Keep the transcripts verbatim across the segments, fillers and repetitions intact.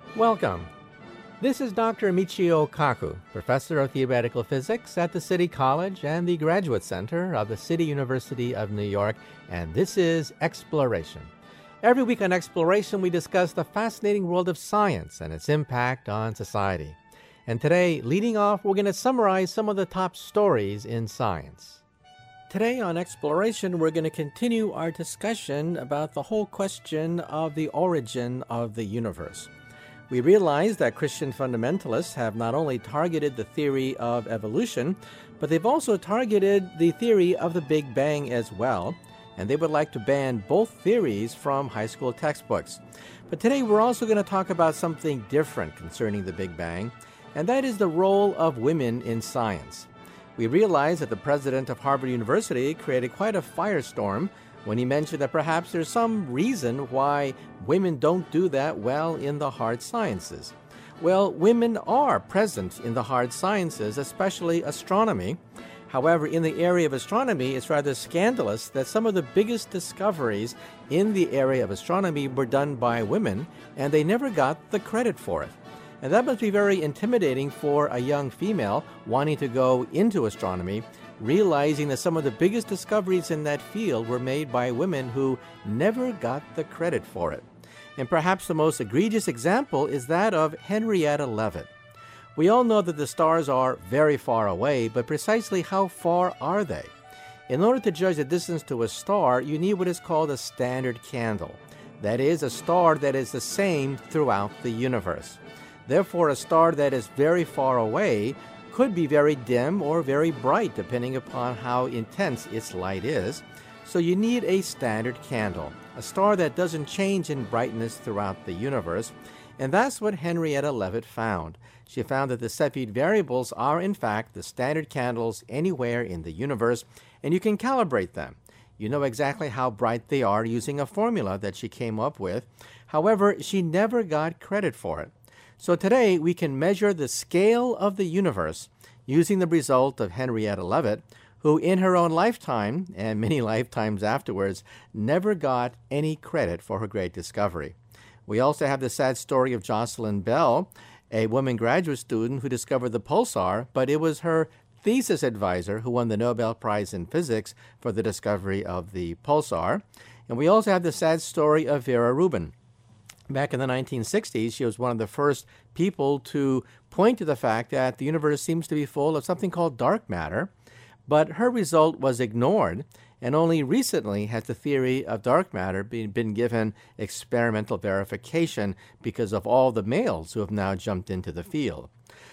Welcome. This is Doctor Michio Kaku, Professor of Theoretical Physics at the City College and the Graduate Center of the City University of New York, and this is Exploration. Every week on Exploration, we discuss the fascinating world of science and its impact on society. And today, leading off, we're going to summarize some of the top stories in science. Today on Exploration, we're going to continue our discussion about the whole question of the origin of the universe. We realize that Christian fundamentalists have not only targeted the theory of evolution, but they've also targeted the theory of the Big Bang as well, and they would like to ban both theories from high school textbooks. But today we're also going to talk about something different concerning the Big Bang, and that is the role of women in science. We realize that the president of Harvard University created quite a firestorm when he mentioned that perhaps there's some reason why women don't do that well in the hard sciences. Well, women are present in the hard sciences, especially astronomy. However, in the area of astronomy, it's rather scandalous that some of the biggest discoveries in the area of astronomy were done by women, and they never got the credit for it. And that must be very intimidating for a young female wanting to go into astronomy, realizing that some of the biggest discoveries in that field were made by women who never got the credit for it. And perhaps the most egregious example is that of Henrietta Leavitt. We all know that the stars are very far away, but precisely how far are they? In order to judge the distance to a star, you need what is called a standard candle. That is, a star that is the same throughout the universe. Therefore, a star that is very far away could be very dim or very bright, depending upon how intense its light is. So you need a standard candle, a star that doesn't change in brightness throughout the universe. And that's what Henrietta Leavitt found. She found that the Cepheid variables are, in fact, the standard candles anywhere in the universe, and you can calibrate them. You know exactly how bright they are using a formula that she came up with. However, she never got credit for it. So today, we can measure the scale of the universe using the result of Henrietta Leavitt, who in her own lifetime, and many lifetimes afterwards, never got any credit for her great discovery. We also have the sad story of Jocelyn Bell, a woman graduate student who discovered the pulsar, but it was her thesis advisor who won the Nobel Prize in Physics for the discovery of the pulsar. And we also have the sad story of Vera Rubin. Back in the nineteen sixties, she was one of the first people to point to the fact that the universe seems to be full of something called dark matter, but her result was ignored, and only recently has the theory of dark matter been, been given experimental verification because of all the males who have now jumped into the field.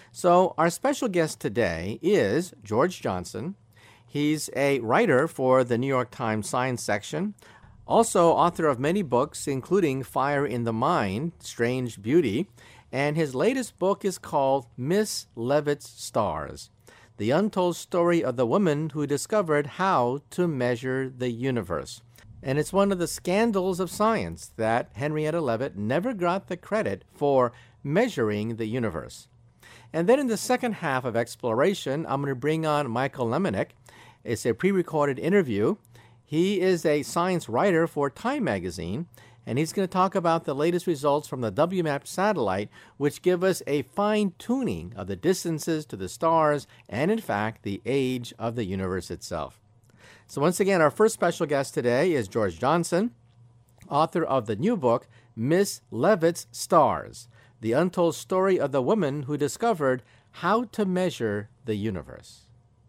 So our special guest today is George Johnson. He's a writer for the New York Times Science section, also author of many books, including Fire in the Mind, Strange Beauty, and his latest book is called Miss Leavitt's Stars, the untold story of the woman who discovered how to measure the universe. And it's one of the scandals of science that Henrietta Leavitt never got the credit for measuring the universe. And then in the second half of Exploration, I'm going to bring on Michael Lemonick. It's a pre-recorded interview. He is a science writer for Time magazine, and he's going to talk about the latest results from the W MAP satellite, which give us a fine-tuning of the distances to the stars and, in fact, the age of the universe itself. So once again, our first special guest today is George Johnson, author of the new book, Miss Leavitt's Stars, the untold story of the woman who discovered how to measure the universe.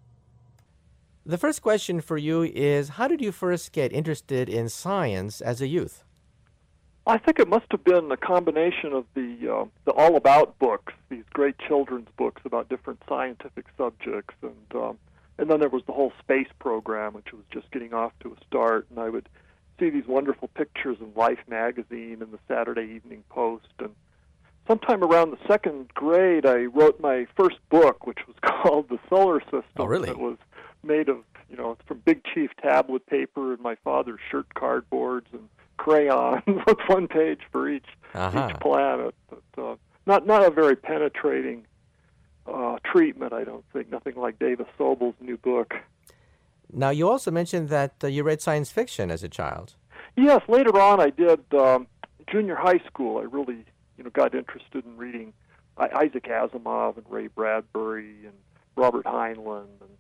The first question for you is, how did you first get interested in science as a youth? I think it must have been a combination of the uh, the All About books, these great children's books about different scientific subjects, and um, and then there was the whole space program, which was just getting off to a start, and I would see these wonderful pictures in Life magazine and the Saturday Evening Post, and sometime around the second grade, I wrote my first book, which was called The Solar System. Oh, really? It was made of, you know, it's from Big Chief tablet paper and my father's shirt cardboards and crayons with one page for each uh-huh. each planet. But, uh, not not a very penetrating uh, treatment, I don't think. Nothing like Davis Sobel's new book. Now, you also mentioned that uh, you read science fiction as a child. Yes, later on I did um, junior high school. I really you know, got interested in reading I- Isaac Asimov and Ray Bradbury and Robert Heinlein, and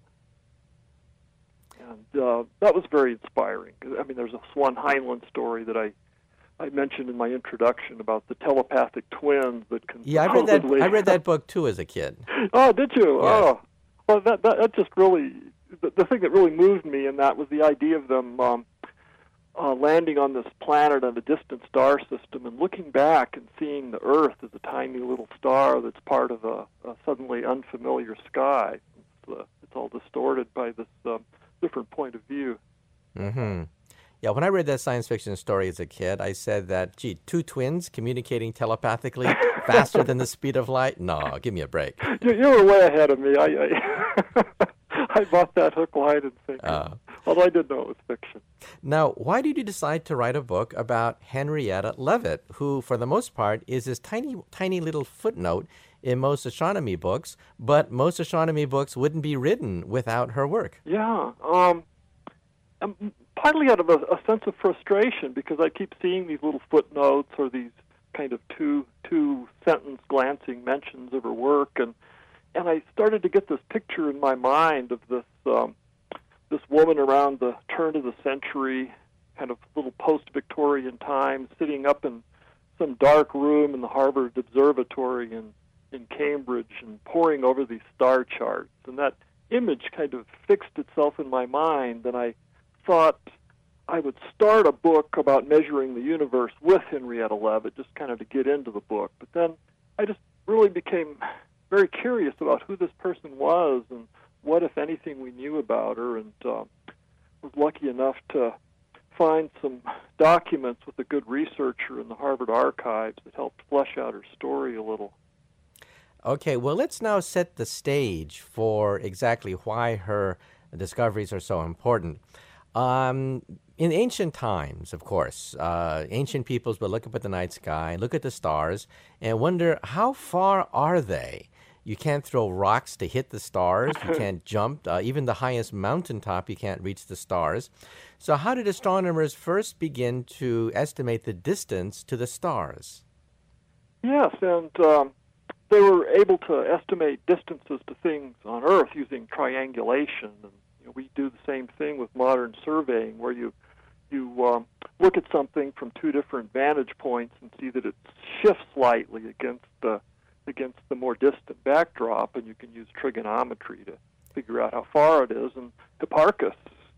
and uh, that was very inspiring. I mean, there's this one Heinlein story that I I mentioned in my introduction about the telepathic twins that can. Yeah, I read that. I read that book too as a kid. Oh, did you? Yes. Oh, well, that, that that just really the, the thing that really moved me in that was the idea of them um, uh, landing on this planet on a distant star system and looking back and seeing the Earth as a tiny little star that's part of a, a suddenly unfamiliar sky. It's, uh, it's all distorted by this uh, different point of view. Mm-hmm. Yeah, when I read that science fiction story as a kid, I said that, gee, two twins communicating telepathically faster than the speed of light? No, give me a break. You, you were way ahead of me. I I, I bought that hook, line, and sinker. Uh, although I did know it was fiction. Now, why did you decide to write a book about Henrietta Leavitt, who, for the most part, is this tiny, tiny little footnote in most astronomy books, but most astronomy books wouldn't be written without her work? Yeah. Um, um, partly out of a, a sense of frustration, because I keep seeing these little footnotes or these kind of two two sentence glancing mentions of her work, and and I started to get this picture in my mind of this um, this woman around the turn of the century, kind of little post-Victorian times, sitting up in some dark room in the Harvard Observatory in in Cambridge and poring over these star charts, and that image kind of fixed itself in my mind, and I thought I would start a book about measuring the universe with Henrietta Leavitt, just kind of to get into the book. But then I just really became very curious about who this person was and what, if anything, we knew about her, and uh, was lucky enough to find some documents with a good researcher in the Harvard archives that helped flesh out her story a little. Okay, well, let's now set the stage for exactly why her discoveries are so important. Um, in ancient times, of course, uh, ancient peoples would look up at the night sky, look at the stars, and wonder, how far are they? You can't throw rocks to hit the stars. You can't jump. Uh, even the highest mountaintop, you can't reach the stars. So how did astronomers first begin to estimate the distance to the stars? Yes, and um, they were able to estimate distances to things on Earth using triangulation. And you know, we do the same thing with modern surveying, where you you um, look at something from two different vantage points and see that it shifts slightly against the against the more distant backdrop, and you can use trigonometry to figure out how far it is. And Hipparchus,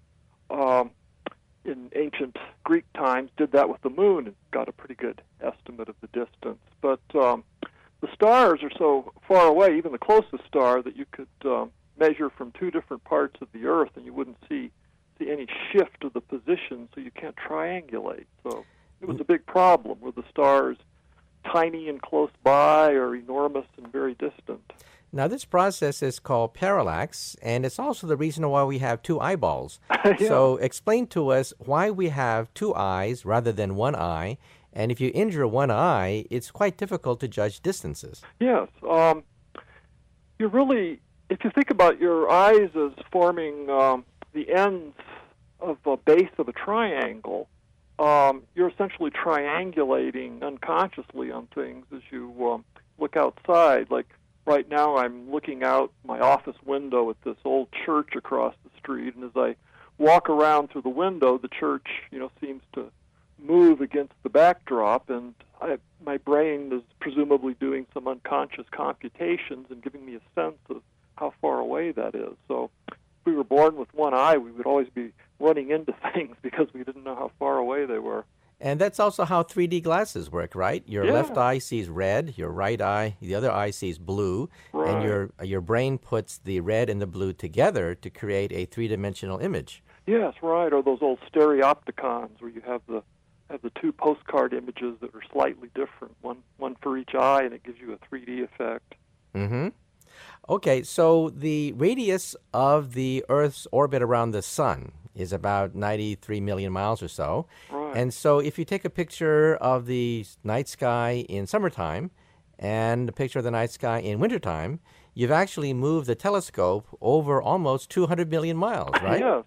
um, in ancient Greek times, did that with the moon and got a pretty good estimate of the distance. But um, the stars are so far away, even the closest star, that you could um, measure from two different parts of the Earth, and you wouldn't see see any shift of the position, so you can't triangulate. So it was a big problem. Were the stars tiny and close by, or enormous and very distant? Now, this process is called parallax, and it's also the reason why we have two eyeballs. Yeah. So explain to us why we have two eyes rather than one eye, and if you injure one eye, it's quite difficult to judge distances. Yes. Um, you really, if you think about your eyes as forming um, the ends of a base of a triangle, um, you're essentially triangulating unconsciously on things as you um, look outside. Like right now, I'm looking out my office window at this old church across the street, and as I walk around through the window, the church, you know, seems to move against the backdrop, and I, my brain is presumably doing some unconscious computations and giving me a sense of how far away that is. So if we were born with one eye, we would always be running into things because we didn't know how far away they were. And that's also how three D glasses work, right? Your Yeah. left eye sees red, your right eye, the other eye sees blue, Right. and your your brain puts the red and the blue together to create a three-dimensional image. Yes, right. Or those old stereopticons where you have the have the two postcard images that are slightly different, one one for each eye, and it gives you a three D effect. Mm-hmm. Okay, so the radius of the Earth's orbit around the sun is about ninety-three million miles or so. Right. And so if you take a picture of the night sky in summertime and a picture of the night sky in wintertime, you've actually moved the telescope over almost two hundred million miles, right? Yes.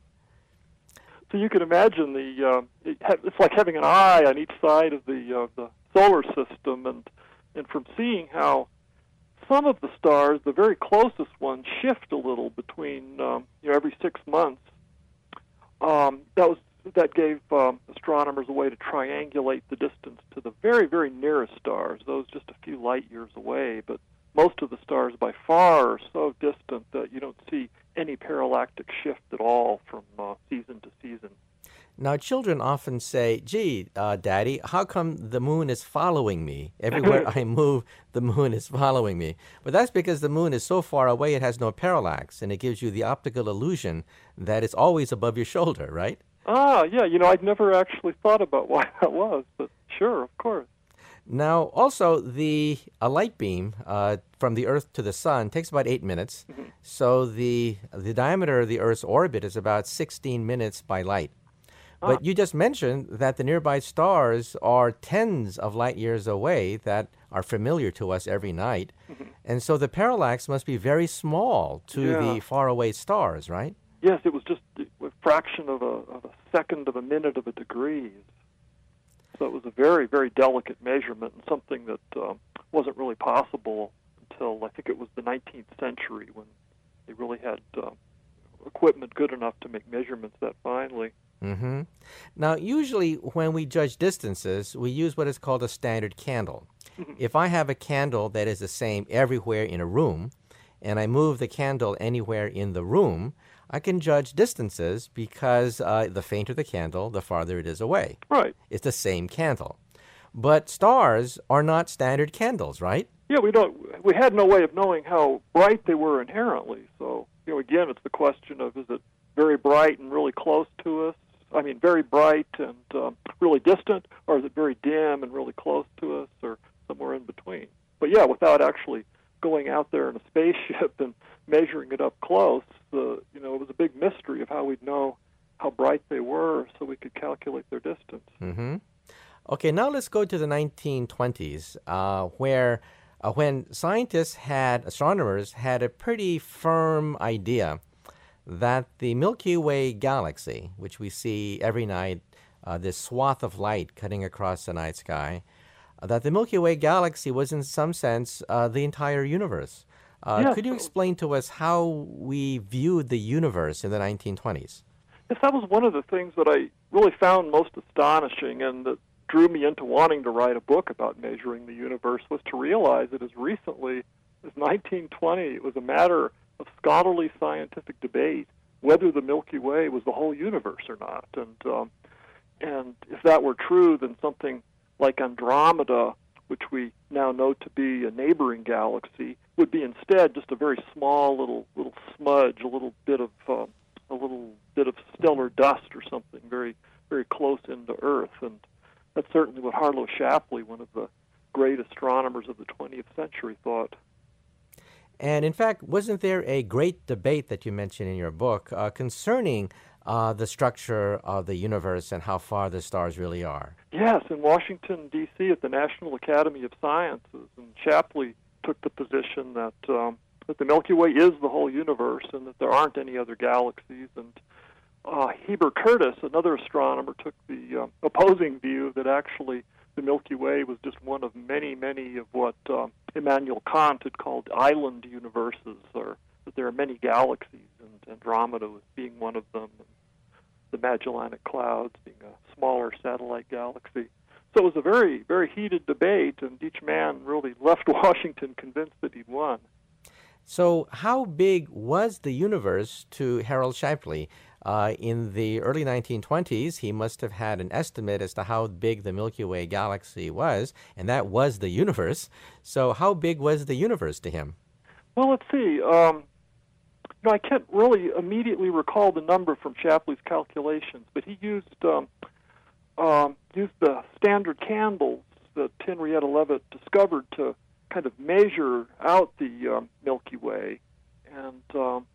So you can imagine the uh, it ha- it's like having an eye on each side of the uh, the solar system, and And from seeing how some of the stars, the very closest ones, shift a little between um, you know every six months, um, that was that gave um, astronomers a way to triangulate the distance to the very, very nearest stars, those just a few light years away. But most of the stars by far are so distant that you don't see any parallactic shift at all from uh, season to season. Now, children often say, gee, uh, Daddy, how come the moon is following me? Everywhere I move, the moon is following me. But that's because the moon is so far away it has no parallax, and it gives you the optical illusion that it's always above your shoulder, right? Ah, yeah, you know, I'd never actually thought about why that was, but sure, of course. Now, also, the a light beam uh, from the Earth to the Sun takes about eight minutes. Mm-hmm. So the the diameter of the Earth's orbit is about sixteen minutes by light. But you just mentioned that the nearby stars are tens of light years away that are familiar to us every night. Mm-hmm. And so the parallax must be very small to yeah. the faraway stars, right? Yes, it was just a fraction of a, of a second of a minute of a degree. So it was a very, very delicate measurement and something that um, wasn't really possible until I think it was the nineteenth century when they really had uh, equipment good enough to make measurements that finely. Mm-hmm. Now, usually when we judge distances, we use what is called a standard candle. Mm-hmm. If I have a candle that is the same everywhere in a room, and I move the candle anywhere in the room, I can judge distances because uh, the fainter the candle, the farther it is away. Right. It's the same candle. But stars are not standard candles, right? Yeah, we don't. We had no way of knowing how bright they were inherently. So, you know, again, it's the question of, is it very bright and really close to us? I mean, very bright and um, really distant, or is it very dim and really close to us, or somewhere in between? But yeah, without actually going out there in a spaceship and measuring it up close, uh, you know, it was a big mystery of how we'd know how bright they were, so we could calculate their distance. Mm-hmm. Okay, now let's go to the nineteen twenties, uh, where uh, when scientists had, astronomers had a pretty firm idea that the Milky Way galaxy, which we see every night, uh, this swath of light cutting across the night sky, uh, that the Milky Way galaxy was in some sense uh, the entire universe. Uh, yes. Could you explain to us how we viewed the universe in the nineteen twenties? Yes, that was one of the things that I really found most astonishing and that drew me into wanting to write a book about measuring the universe, was to realize that as recently as nineteen twenty, it was a matter of scholarly scientific debate whether the Milky Way was the whole universe or not. And um, and if that were true, then something like Andromeda, which we now know to be a neighboring galaxy, would be instead just a very small little little smudge, a little bit of um, a little bit of stellar dust or something very very close into Earth. And that's certainly what Harlow Shapley, one of the great astronomers of the twentieth century, thought. And in fact, wasn't there a great debate that you mentioned in your book uh, concerning uh, the structure of the universe and how far the stars really are? Yes, in Washington, D C at the National Academy of Sciences. And Shapley took the position that, um, that the Milky Way is the whole universe and that there aren't any other galaxies. And uh, Heber Curtis, another astronomer, took the uh, opposing view that actually the Milky Way was just one of many, many of what um, Immanuel Kant had called island universes, or that there are many galaxies, and Andromeda was being one of them, and the Magellanic Clouds being a smaller satellite galaxy. So it was a very, very heated debate, and each man really left Washington convinced that he'd won. So how big was the universe to Harold Shapley? Uh, in the early nineteen twenties, he must have had an estimate as to how big the Milky Way galaxy was, and that was the universe. So how big was the universe to him? Well, let's see. Um, you know, I can't really immediately recall the number from Shapley's calculations, but he used um, um, used the standard candles that Henrietta Leavitt discovered to kind of measure out the um, Milky Way, and um,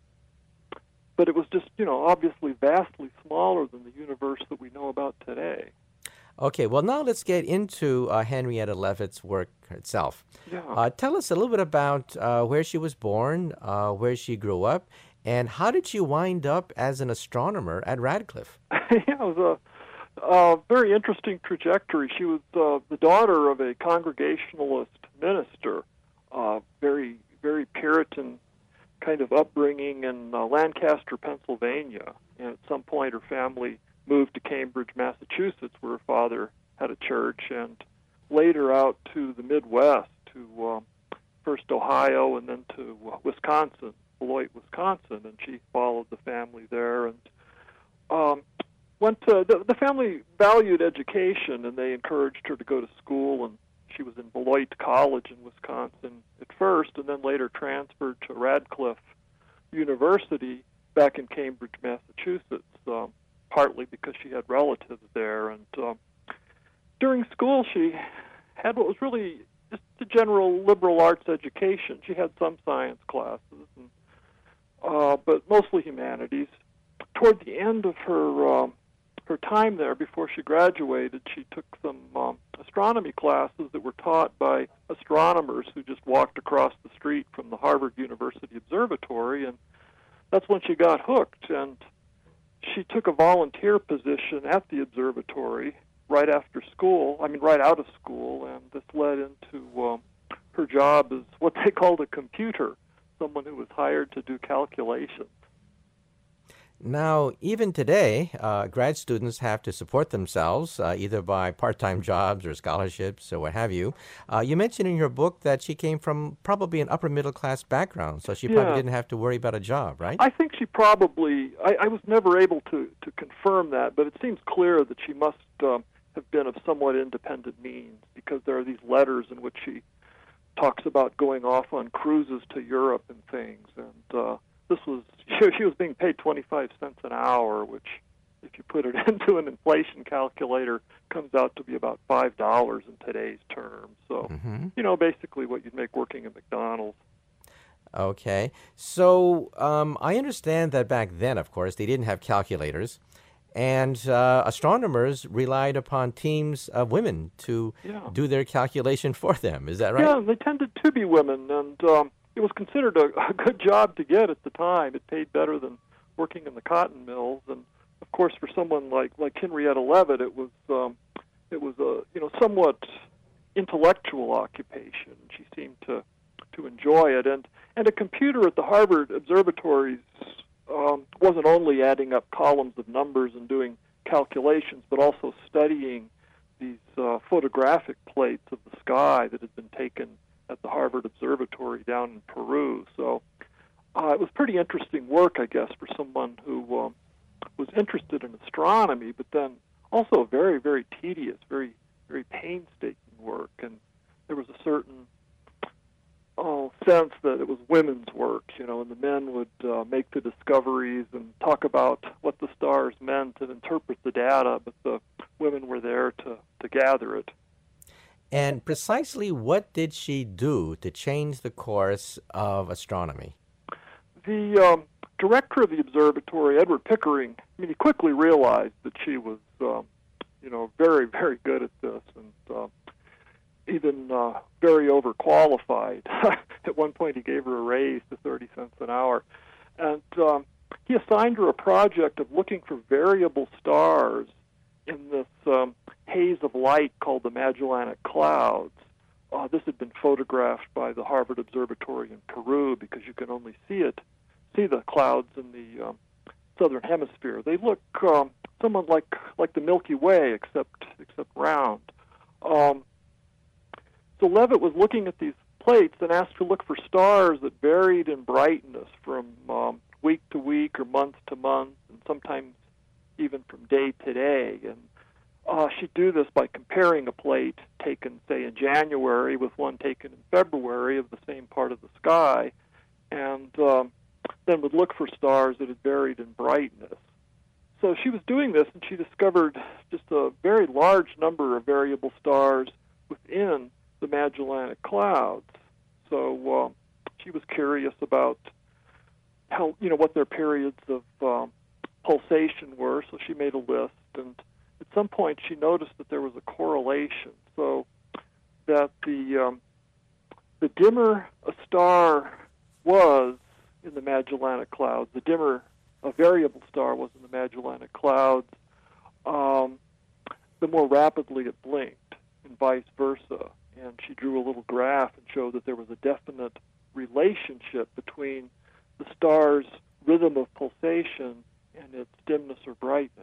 but it was just, you know, obviously vastly smaller than the universe that we know about today. Okay, well, now let's get into uh, Henrietta Leavitt's work itself. Yeah. Uh, tell us a little bit about uh, where she was born, uh, where she grew up, and how did she wind up as an astronomer at Radcliffe? Yeah, it was a uh, very interesting trajectory. She was uh, the daughter of a Congregationalist minister, uh, very, very Puritan kind of upbringing in uh, Lancaster, Pennsylvania. And at some point, her family moved to Cambridge, Massachusetts, where her father had a church, and later out to the Midwest, to um, first Ohio and then to uh, Wisconsin, Beloit, Wisconsin, and she followed the family there. And um, went to the, the family valued education, and they encouraged her to go to school, and she was in Beloit College in Wisconsin at first, and then later transferred to Radcliffe University back in Cambridge, Massachusetts, um, partly because she had relatives there. And um, during school, she had what was really just a general liberal arts education. She had some science classes, and, uh, but mostly humanities. Toward the end of her um, her time there, before she graduated, she took some um, astronomy classes that were taught by astronomers who just walked across the street from the Harvard University Observatory, and that's when she got hooked. And she took a volunteer position at the observatory right after school, I mean right out of school, and this led into um, her job as what they called a computer, someone who was hired to do calculations. Now, even today, uh, grad students have to support themselves uh, either by part-time jobs or scholarships or what have you. Uh, you mentioned in your book that she came from probably an upper-middle-class background, so she Yeah. probably didn't have to worry about a job, right? I think she probably, I, I was never able to, to confirm that, but it seems clear that she must um, have been of somewhat independent means, because there are these letters in which she talks about going off on cruises to Europe and things, and uh, this was, she was being paid twenty-five cents an hour, which, if you put it into an inflation calculator, comes out to be about five dollars in today's terms. So, Mm-hmm. you know, basically what you'd make working at McDonald's. Okay. So um, I understand that back then, of course, they didn't have calculators, and uh, astronomers relied upon teams of women to Yeah. do their calculation for them. Is that right? Yeah, they tended to be women, and um, it was considered a, a good job to get at the time. It paid better than working in the cotton mills, and of course, for someone like like Henrietta Leavitt, it was um, it was a you know somewhat intellectual occupation. She seemed to to enjoy it, and and a computer at the Harvard observatories um, wasn't only adding up columns of numbers and doing calculations, but also studying these uh, photographic plates of the sky that had been taken at the Harvard Observatory down in Peru. So uh, it was pretty interesting work, I guess, for someone who um, was interested in astronomy, but then also very, very tedious, very, very painstaking work. And there was a certain oh, sense that it was women's work, you know, and the men would uh, make the discoveries and talk about what the stars meant and interpret the data, but the women were there to, to gather it. And precisely what did she do to change the course of astronomy? The um, director of the observatory, Edward Pickering, I mean, he quickly realized that she was, um, you know, very, very good at this, and uh, even uh, very overqualified. At one point, he gave her a raise to thirty cents an hour, and um, he assigned her a project of looking for variable stars in this um, haze of light called the Magellanic Clouds. Uh, this had been photographed by the Harvard Observatory in Peru, because you can only see it, see the clouds in the um, southern hemisphere. They look um, somewhat like like the Milky Way, except except round. Um, so Leavitt was looking at these plates and asked to look for stars that varied in brightness from um, week to week or month to month, and sometimes even from day to day. And uh, she'd do this by comparing a plate taken, say, in January with one taken in February of the same part of the sky, and um, then would look for stars that had varied in brightness. So she was doing this, and she discovered just a very large number of variable stars within the Magellanic Clouds. So um, she was curious about how, you know, what their periods of um, pulsation were, so she made a list, and at some point she noticed that there was a correlation, so that the um, the dimmer a star was in the Magellanic Clouds, the dimmer a variable star was in the Magellanic Clouds, um, the more rapidly it blinked, and vice versa. And she drew a little graph and showed that there was a definite relationship between the star's rhythm of pulsation and its dimness or brightness.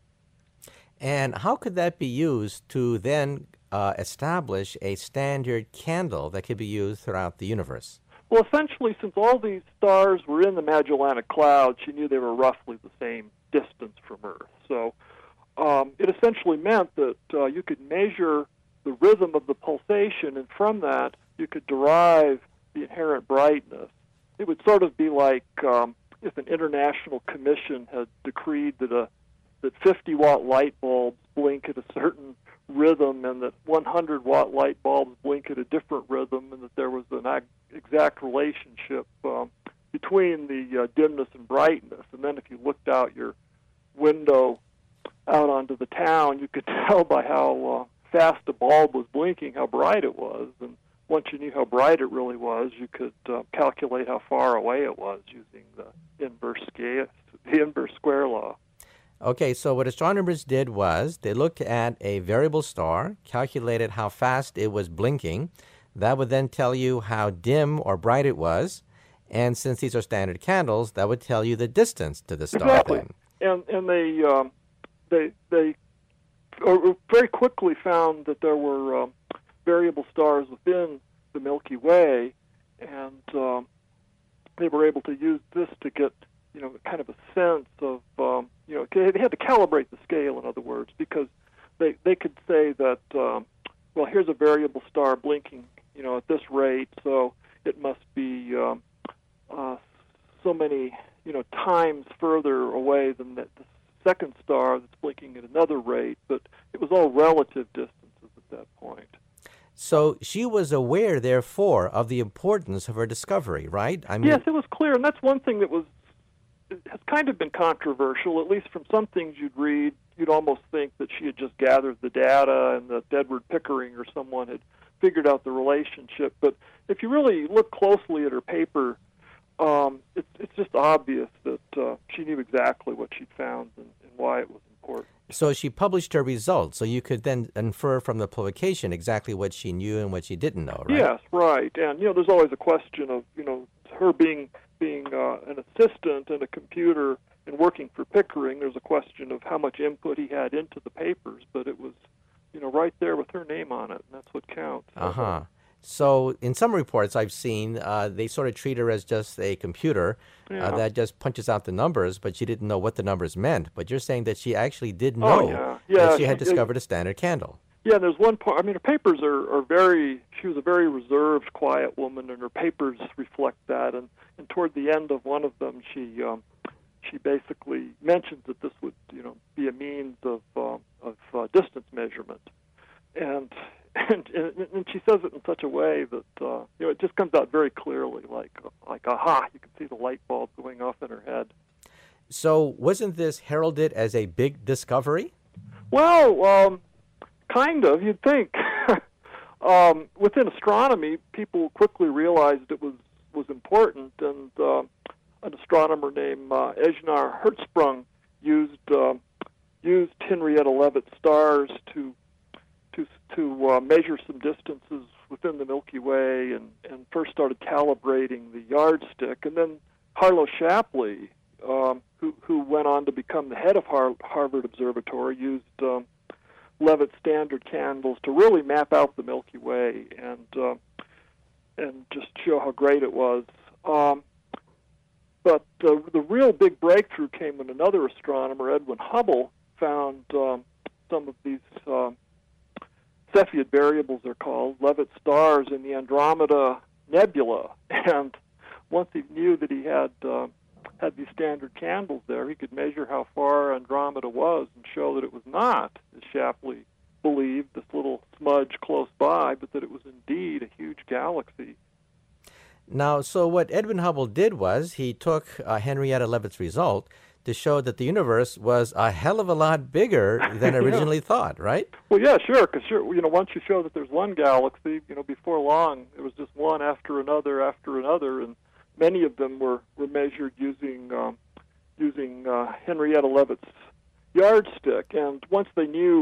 And how could that be used to then uh, establish a standard candle that could be used throughout the universe? Well, essentially, since all these stars were in the Magellanic Cloud, she knew they were roughly the same distance from Earth. So um, it essentially meant that uh, you could measure the rhythm of the pulsation, and from that, you could derive the inherent brightness. It would sort of be like um, if an international commission had decreed that a that fifty watt light bulbs blink at a certain rhythm and that one hundred watt light bulbs blink at a different rhythm, and that there was an exact relationship um, between the uh, dimness and brightness. And then if you looked out your window out onto the town, you could tell by how uh, fast the bulb was blinking how bright it was. And once you knew how bright it really was, you could uh, calculate how far away it was using the inverse scale, the inverse square law. Okay, so what astronomers did was they looked at a variable star, calculated how fast it was blinking. That would then tell you how dim or bright it was. And since these are standard candles, that would tell you the distance to the star. Exactly. Then. And and they um, they they very quickly found that there were um, variable stars within the Milky Way, and um, they were able to use this to get, you know, kind of a sense of, um, you know, they had to calibrate the scale, in other words, because they they could say that, um, well, here's a variable star blinking, you know, at this rate, so it must be um, uh, so many, you know, times further away than the, the second star that's blinking at another rate, but it was all relative distances at that point. So she was aware, therefore, of the importance of her discovery, right? I mean, yes, it was clear, and that's one thing that was has kind of been controversial. At least from some things you'd read, you'd almost think that she had just gathered the data and that Edward Pickering or someone had figured out the relationship. But if you really look closely at her paper, um, it's, it's just obvious that uh, she knew exactly what she'd found and, and why it was important. So she published her results, so you could then infer from the publication exactly what she knew and what she didn't know, right? Yes, right. And, you know, there's always a question of, you know, her being being uh, an assistant in a computer and working for Pickering. There's a question of how much input he had into the papers, but it was, you know, right there with her name on it, and that's what counts. Uh-huh. So in some reports I've seen, uh, they sort of treat her as just a computer yeah. uh, that just punches out the numbers, but she didn't know what the numbers meant. But you're saying that she actually did know oh, yeah. Yeah, that she had she, discovered a standard candle. Yeah, there's one part, I mean, her papers are, are very, she was a very reserved, quiet woman, and her papers reflect that. And, and toward the end of one of them, she um, she basically mentions that this would, you know, be a means of uh, of uh, distance measurement. And, and and she says it in such a way that, uh, you know, it just comes out very clearly, like, like, aha, you can see the light bulb going off in her head. So wasn't this heralded as a big discovery? Well, um... kind of, you'd think. um, within astronomy, people quickly realized it was, was important, and uh, an astronomer named uh, Ejnar Hertzsprung used uh, used Henrietta Leavitt stars to to to uh, measure some distances within the Milky Way, and, and first started calibrating the yardstick, and then Harlow Shapley, um, who who went on to become the head of Har- Harvard Observatory, used um, Leavitt standard candles to really map out the Milky Way and uh, and just show how great it was. Um, but the the real big breakthrough came when another astronomer, Edwin Hubble, found um, some of these uh, Cepheid variables, they're called, Leavitt stars in the Andromeda Nebula. And once he knew that he had uh, had these standard candles there, he could measure how far Andromeda was and show that it was not, as Shapley believed, this little smudge close by, but that it was indeed a huge galaxy. Now, so what Edwin Hubble did was he took uh, Henrietta Leavitt's result to show that the universe was a hell of a lot bigger than originally yeah. thought, right? Well, yeah, sure, because sure, you know, once you show that there's one galaxy, you know, before long, it was just one after another after another, and many of them were, were measured using um, using uh, Henrietta Leavitt's yardstick. And once they knew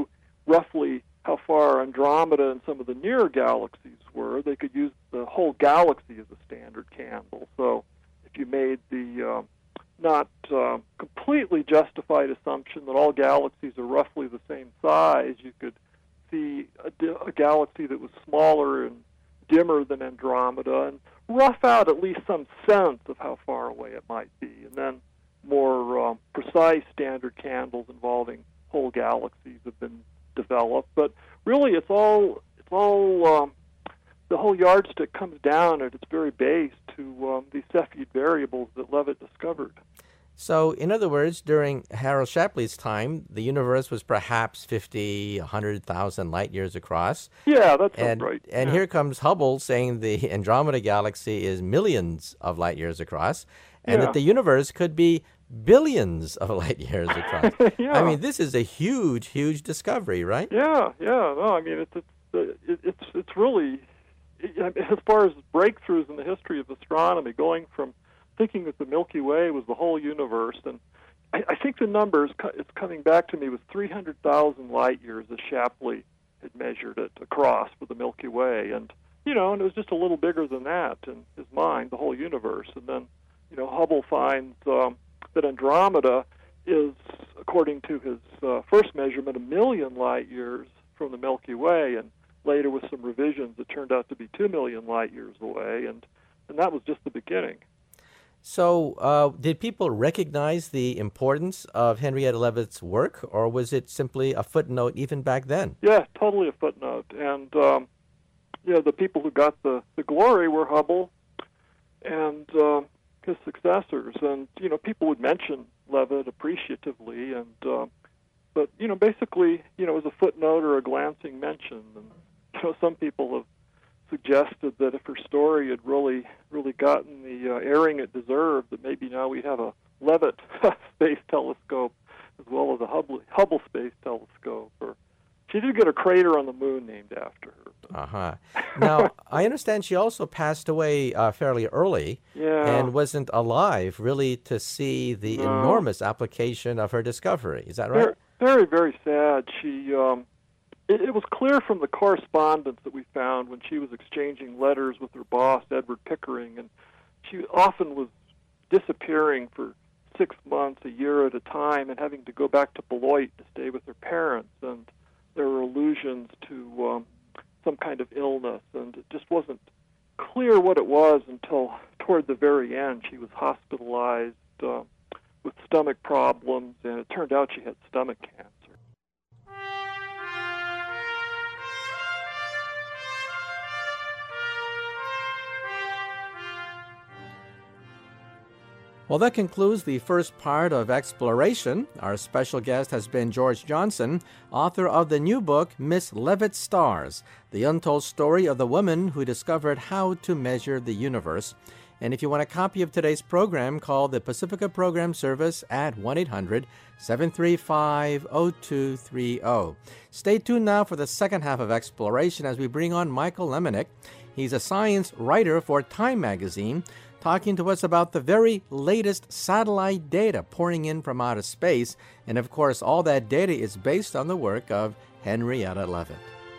roughly how far Andromeda and some of the nearer galaxies were, they could use the whole galaxy as a standard candle. So if you made the uh, not uh, completely justified assumption that all galaxies are roughly the same size, you could see a, a galaxy that was smaller and dimmer than Andromeda and rough out at least some sense of how far away it might be. And then more um, precise standard candles involving whole galaxies have been developed. But really, it's all it's all um, the whole yardstick comes down at its very base to um, these Cepheid variables that Leavitt discovered. So, in other words, during Harold Shapley's time, the universe was perhaps fifty, one hundred thousand light years across. Yeah, that sounds and, right. And yeah. here comes Hubble saying the Andromeda galaxy is millions of light years across, and yeah. that the universe could be billions of light years across. yeah. I mean, this is a huge, huge discovery, right? Yeah, yeah. No, I mean, it's it's it, it's it's really, as far as breakthroughs in the history of astronomy, going from thinking that the Milky Way was the whole universe, and I, I think the number is it's coming back to me was three hundred thousand light years as Shapley had measured it across for the Milky Way, and you know, and it was just a little bigger than that in his mind, the whole universe. And then, you know, Hubble finds um, that Andromeda is, according to his uh, first measurement, a million light years from the Milky Way, and later with some revisions, it turned out to be two million light years away, and and that was just the beginning. So, uh, did people recognize the importance of Henrietta Leavitt's work, or was it simply a footnote even back then? Yeah, totally a footnote. And, um, you know, the people who got the, the glory were Hubble and uh, his successors. And, you know, people would mention Leavitt appreciatively, and uh, but, you know, basically, you know, as a footnote or a glancing mention. And, you know, some people have suggested that if her story had really, really gotten the uh, airing it deserved, that maybe now we have a Leavitt Space Telescope as well as a Hubble, Hubble Space Telescope. Or she did get a crater on the moon named after her. Uh-huh. Now, I understand she also passed away uh, fairly early yeah. and wasn't alive, really, to see the no. enormous application of her discovery. Is that right? Very, very, very sad. She... Um, It, it was clear from the correspondence that we found when she was exchanging letters with her boss, Edward Pickering, and she often was disappearing for six months, a year at a time, and having to go back to Beloit to stay with her parents. And there were allusions to um, some kind of illness, and it just wasn't clear what it was until toward the very end. She was hospitalized uh, with stomach problems, and it turned out she had stomach cancer. Well, that concludes the first part of Exploration. Our special guest has been George Johnson, author of the new book, Miss Leavitt's Stars, the untold story of the woman who discovered how to measure the universe. And if you want a copy of today's program, call the Pacifica Program Service at one eight hundred, seven three five, zero two three zero. Stay tuned now for the second half of Exploration as we bring on Michael Lemonick. He's a science writer for Time magazine, talking to us about the very latest satellite data pouring in from outer space. And of course, all that data is based on the work of Henrietta Leavitt.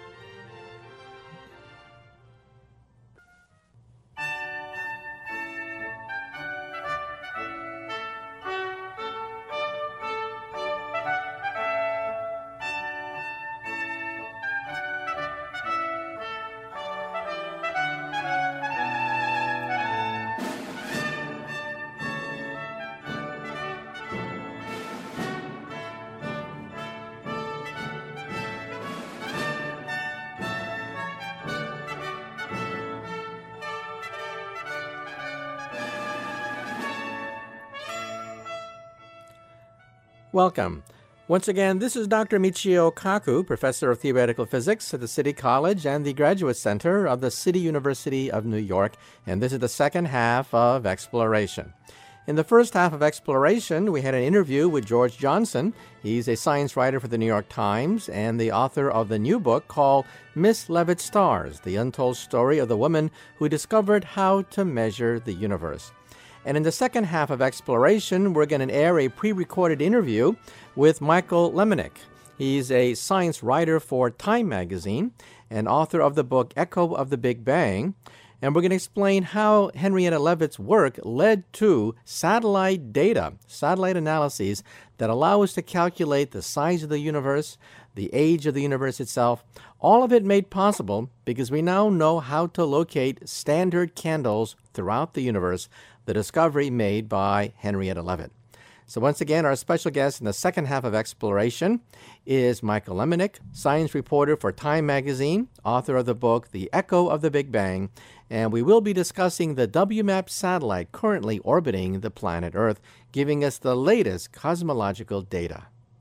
Welcome. Once again, this is Doctor Michio Kaku, Professor of Theoretical Physics at the City College and the Graduate Center of the City University of New York, and this is the second half of Exploration. In the first half of Exploration, we had an interview with George Johnson. He's a science writer for the New York Times and the author of the new book called Miss Leavitt's Stars, the untold story of the woman who discovered how to measure the universe. And in the second half of Exploration, we're going to air a pre-recorded interview with Michael Lemonick. He's a science writer for Time magazine and author of the book Echo of the Big Bang. And we're going to explain how Henrietta Leavitt's work led to satellite data, satellite analyses that allow us to calculate the size of the universe, the age of the universe itself. All of it made possible because we now know how to locate standard candles throughout the universe, the discovery made by Henrietta Leavitt. So once again, our special guest in the second half of Exploration is Michael Lemonick, science reporter for Time magazine, author of the book The Echo of the Big Bang, and we will be discussing the W MAP satellite currently orbiting the planet Earth, giving us the latest cosmological data.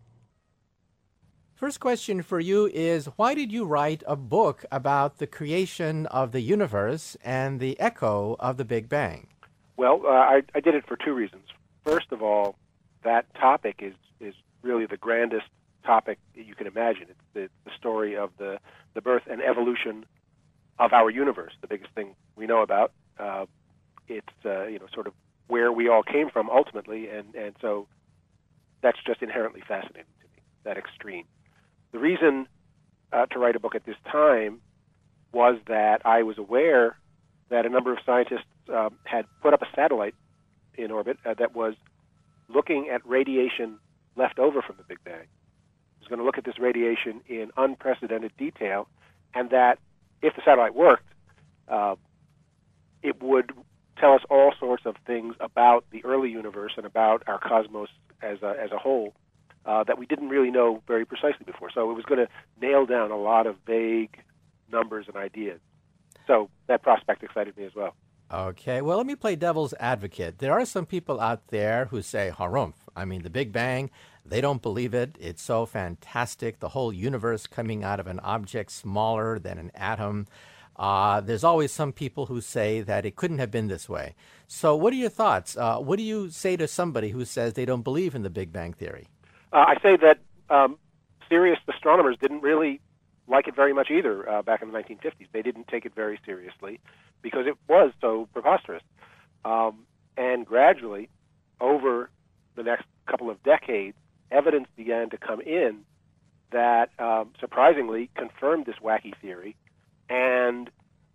First question for you is, why did you write a book about the creation of the universe and the echo of the Big Bang? Well, uh, I, I did it for two reasons. First of all, that topic is, is really the grandest topic that you can imagine. It's the, the story of the, the birth and evolution of our universe, the biggest thing we know about. Uh, it's uh, you know sort of where we all came from ultimately, and, and so that's just inherently fascinating to me, that extreme. The reason uh, to write a book at this time was that I was aware that a number of scientists uh, had put up a satellite in orbit uh, that was looking at radiation left over from the Big Bang. It was going to look at this radiation in unprecedented detail, and that if the satellite worked, uh, it would tell us all sorts of things about the early universe and about our cosmos as a, as a whole uh, that we didn't really know very precisely before. So it was going to nail down a lot of vague numbers and ideas. So that prospect excited me as well. Okay, well, let me play devil's advocate. There are some people out there who say, harumph. I mean, the Big Bang, they don't believe it. It's so fantastic, the whole universe coming out of an object smaller than an atom. Uh, there's always some people who say that it couldn't have been this way. So what are your thoughts? Uh, what do you say to somebody who says they don't believe in the Big Bang theory? Uh, I say that um, serious astronomers didn't really like it very much either uh, back in the nineteen fifties. They didn't take it very seriously because it was so preposterous. Um, and gradually, over the next couple of decades, evidence began to come in that um, surprisingly confirmed this wacky theory. And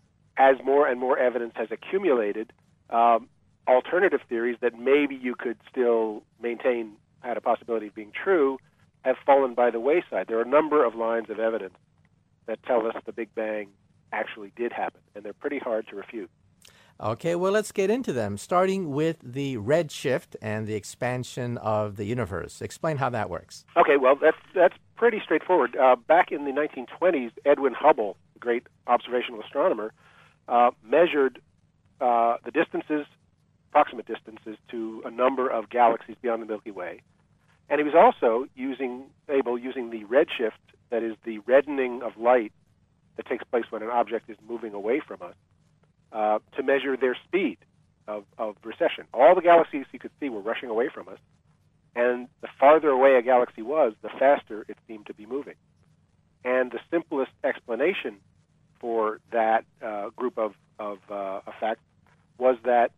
as more and more evidence has accumulated, um, alternative theories that maybe you could still maintain had a possibility of being true have fallen by the wayside. There are a number of lines of evidence that tell us the Big Bang actually did happen, and they're pretty hard to refute. Okay, well, let's get into them, starting with the redshift and the expansion of the universe. Explain how that works. Okay, well, that's, that's pretty straightforward. Uh, back in the nineteen twenties, Edwin Hubble, the great observational astronomer, uh, measured uh, the distances, approximate distances, to a number of galaxies beyond the Milky Way. And he was also using able using the redshift, that is the reddening of light that takes place when an object is moving away from us, uh, to measure their speed of, of recession. All the galaxies you could see were rushing away from us, and the farther away a galaxy was, the faster it seemed to be moving. And the simplest explanation for that uh, group of, of uh, effects was that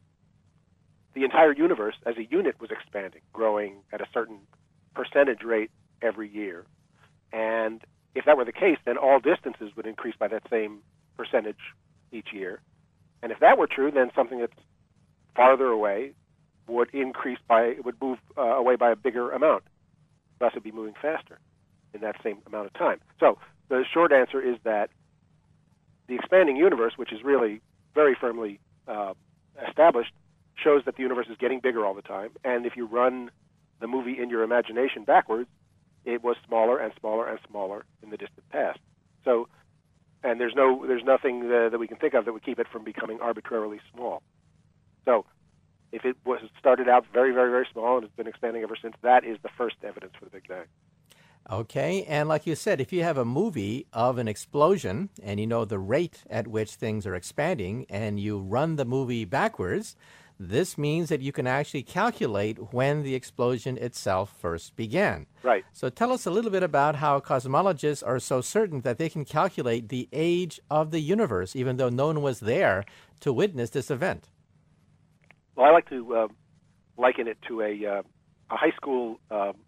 the entire universe as a unit was expanding, growing at a certain percentage rate every year. And if that were the case, then all distances would increase by that same percentage each year. And if that were true, then something that's farther away would increase by, would move uh, away by a bigger amount. Thus, it would be moving faster in that same amount of time. So the short answer is that the expanding universe, which is really very firmly uh, established, shows that the universe is getting bigger all the time. And if you run the movie in your imagination backwards, it was smaller and smaller and smaller in the distant past. So, and there's no, there's nothing uh, that we can think of that would keep it from becoming arbitrarily small. So, if it was started out very, very, very small and has been expanding ever since, that is the first evidence for the Big Bang. Okay, and like you said, if you have a movie of an explosion and you know the rate at which things are expanding and you run the movie backwards, this means that you can actually calculate when the explosion itself first began. Right. So tell us a little bit about how cosmologists are so certain that they can calculate the age of the universe, even though no one was there to witness this event. Well, I like to uh, liken it to a, uh, a high school uh,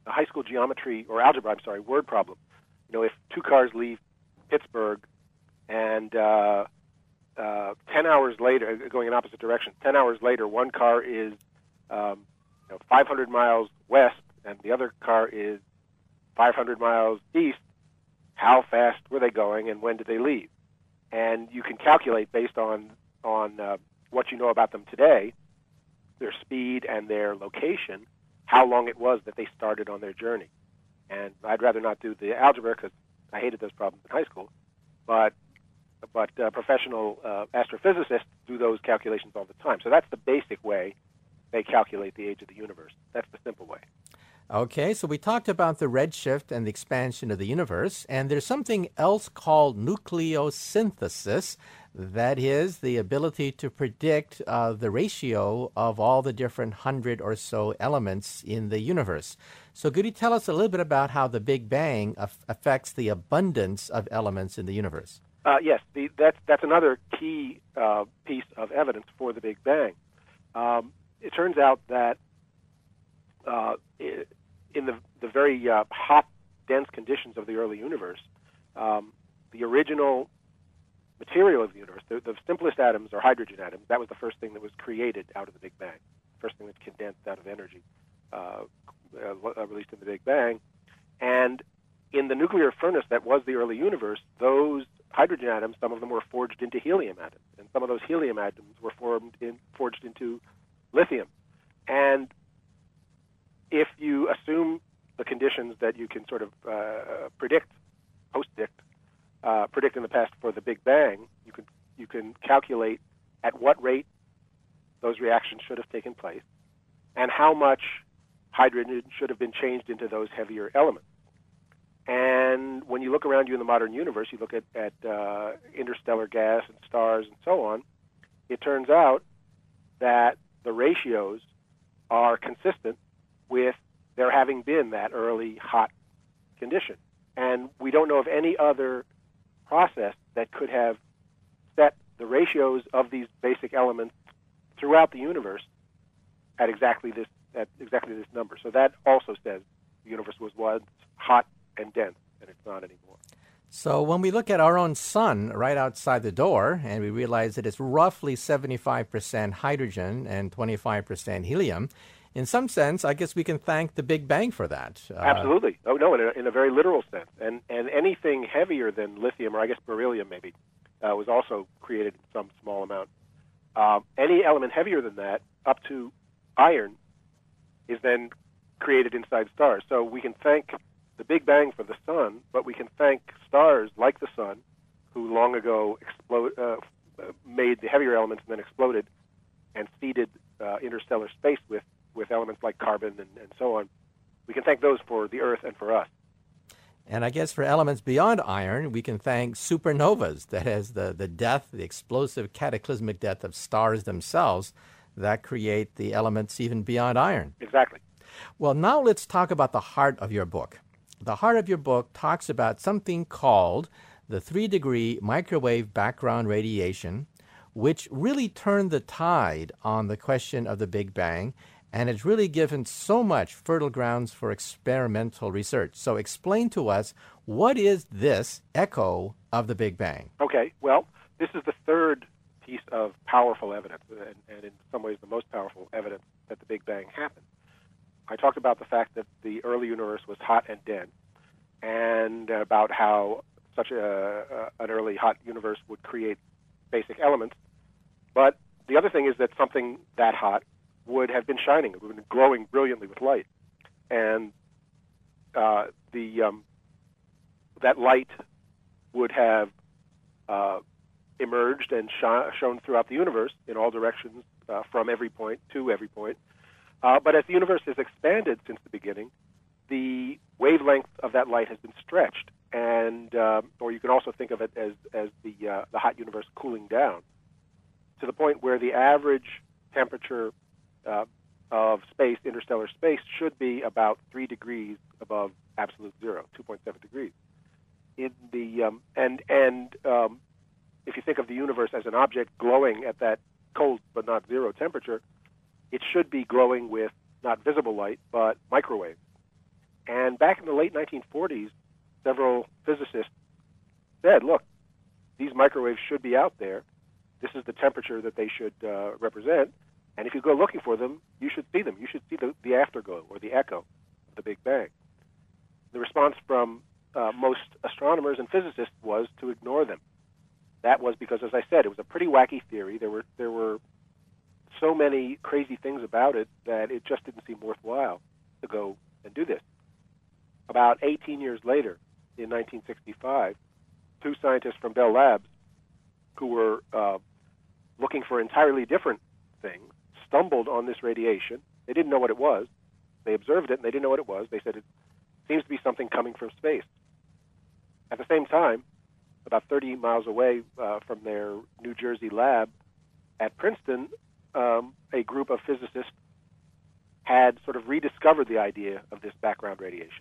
a high school geometry or algebra, I'm sorry, word problem. You know, if two cars leave Pittsburgh and uh, uh, ten hours later, going in opposite directions, ten hours later, one car is um, you know, five hundred miles west and the other car is five hundred miles east, how fast were they going and when did they leave? And you can calculate based on, on uh, what you know about them today, their speed and their location, how long it was that they started on their journey. And I'd rather not do the algebra because I hated those problems in high school, but but uh, professional uh, astrophysicists do those calculations all the time. So that's the basic way they calculate the age of the universe. That's the simple way. Okay, so we talked about the redshift and the expansion of the universe, and there's something else called nucleosynthesis. That is the ability to predict uh, the ratio of all the different hundred or so elements in the universe. So could you tell us a little bit about how the Big Bang af- affects the abundance of elements in the universe? Uh, yes, the, that's, that's another key uh, piece of evidence for the Big Bang. Um, it turns out that uh, in the, the very uh, hot, dense conditions of the early universe, um, the original material of the universe, the, the simplest atoms are hydrogen atoms. That was the first thing that was created out of the Big Bang, first thing that's condensed out of energy, uh, uh, released in the Big Bang. And in the nuclear furnace that was the early universe, those hydrogen atoms, some of them were forged into helium atoms, and some of those helium atoms were formed in, forged into lithium. And if you assume the conditions that you can sort of uh, predict, post-dict, Uh, predict in the past for the Big Bang, you can you can calculate at what rate those reactions should have taken place and how much hydrogen should have been changed into those heavier elements. And when you look around you in the modern universe, you look at, at uh, interstellar gas and stars and so on, it turns out that the ratios are consistent with there having been that early hot condition. And we don't know of any other process that could have set the ratios of these basic elements throughout the universe at exactly this at exactly this number. So that also says the universe was once hot and dense, and it's not anymore. So when we look at our own sun right outside the door, and we realize that it's roughly seventy-five percent hydrogen and twenty-five percent helium, in some sense, I guess we can thank the Big Bang for that. Uh, Absolutely. Oh, no, in a, in a very literal sense. And and anything heavier than lithium, or I guess beryllium maybe, uh, was also created in some small amount. Um, any element heavier than that, up to iron, is then created inside stars. So we can thank the Big Bang for the sun, but we can thank stars like the sun, who long ago explode, uh, made the heavier elements and then exploded and seeded uh, interstellar space with with elements like carbon and, and so on. We can thank those for the Earth and for us. And I guess for elements beyond iron, we can thank supernovas, that is the, the death, the explosive cataclysmic death of stars themselves that create the elements even beyond iron. Exactly. Well, now let's talk about the heart of your book. The heart of your book talks about something called the three-degree microwave background radiation, which really turned the tide on the question of the Big Bang, and it's really given so much fertile grounds for experimental research. So explain to us, what is this echo of the Big Bang? Okay, well, this is the third piece of powerful evidence, and, and in some ways the most powerful evidence that the Big Bang happened. I talked about the fact that the early universe was hot and dense, and about how such a, a, an early hot universe would create basic elements. But the other thing is that something that hot would have been shining, it would have been glowing brilliantly with light. And uh, the um, that light would have uh, emerged and sh- shown throughout the universe in all directions, uh, from every point to every point. Uh, but as the universe has expanded since the beginning, the wavelength of that light has been stretched, and um, or you can also think of it as as the uh, the hot universe cooling down to the point where the average temperature uh, of space, interstellar space, should be about three degrees above absolute zero, two point seven degrees. In the um, and and um, if you think of the universe as an object glowing at that cold but not zero temperature, it should be glowing with not visible light but microwaves. And back in the late nineteen forties, several physicists said, look, these microwaves should be out there. This is the temperature that they should uh, represent. And if you go looking for them, you should see them. You should see the, the afterglow or the echo of the Big Bang. The response from uh, most astronomers and physicists was to ignore them. That was because, as I said, it was a pretty wacky theory. There were there were so many crazy things about it that it just didn't seem worthwhile to go and do this. About eighteen years later, in nineteen sixty-five, two scientists from Bell Labs who were uh, looking for entirely different things stumbled on this radiation. They didn't know what it was. They observed it, and they didn't know what it was. They said it seems to be something coming from space. At the same time, about thirty miles away uh, from their New Jersey lab at Princeton, um, a group of physicists had sort of rediscovered the idea of this background radiation.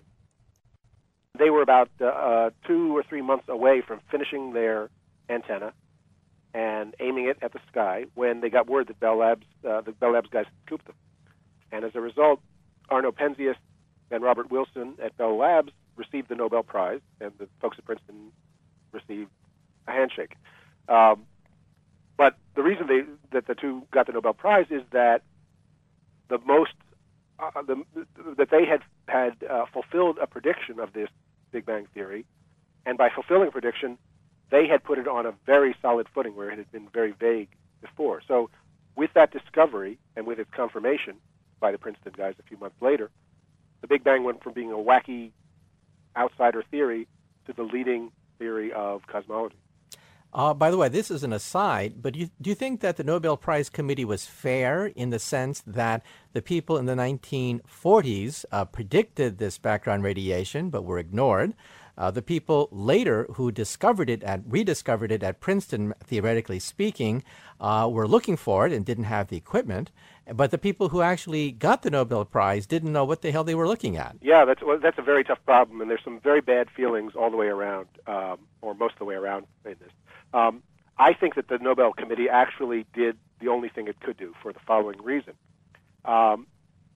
They were about uh, uh, two or three months away from finishing their antenna and aiming it at the sky when they got word that Bell Labs, uh, the Bell Labs guys had scooped them. And as a result, Arno Penzias and Robert Wilson at Bell Labs received the Nobel Prize, and the folks at Princeton received a handshake. Um, but the reason they, that the two got the Nobel Prize is that the most uh, the, that they had had uh, fulfilled a prediction of this Big Bang theory, and by fulfilling a prediction, they had put it on a very solid footing where it had been very vague before. So with that discovery and with its confirmation by the Princeton guys a few months later, the Big Bang went from being a wacky outsider theory to the leading theory of cosmology. Uh, by the way, this is an aside, but you, do you think that the Nobel Prize Committee was fair in the sense that the people in the nineteen forties uh, predicted this background radiation but were ignored? Uh, the people later who discovered it, at, rediscovered it at Princeton, theoretically speaking, uh, were looking for it and didn't have the equipment. But the people who actually got the Nobel Prize didn't know what the hell they were looking at. Yeah, that's well, that's a very tough problem, and there's some very bad feelings all the way around, um, or most of the way around in this. Um, I think that the Nobel Committee actually did the only thing it could do for the following reason. Um,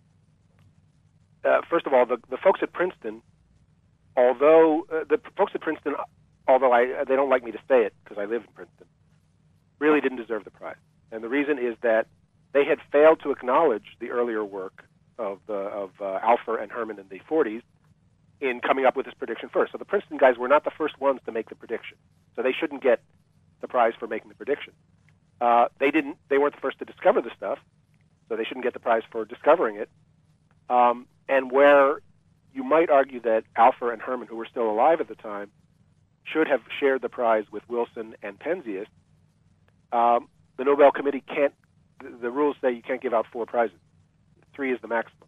uh, first of all, the, the folks at Princeton, although uh, the folks at Princeton, although I, they don't like me to say it because I live in Princeton, really didn't deserve the prize. And the reason is that they had failed to acknowledge the earlier work of, the, of uh, Alpher and Herman in the forties in coming up with this prediction first. So the Princeton guys were not the first ones to make the prediction. So they shouldn't get the prize for making the prediction. Uh, they didn't. They weren't the first to discover the stuff, so they shouldn't get the prize for discovering it. Um, and where you might argue that Alpher and Herman, who were still alive at the time, should have shared the prize with Wilson and Penzias, um, the Nobel Committee can't. The, the rules say you can't give out four prizes. Three is the maximum.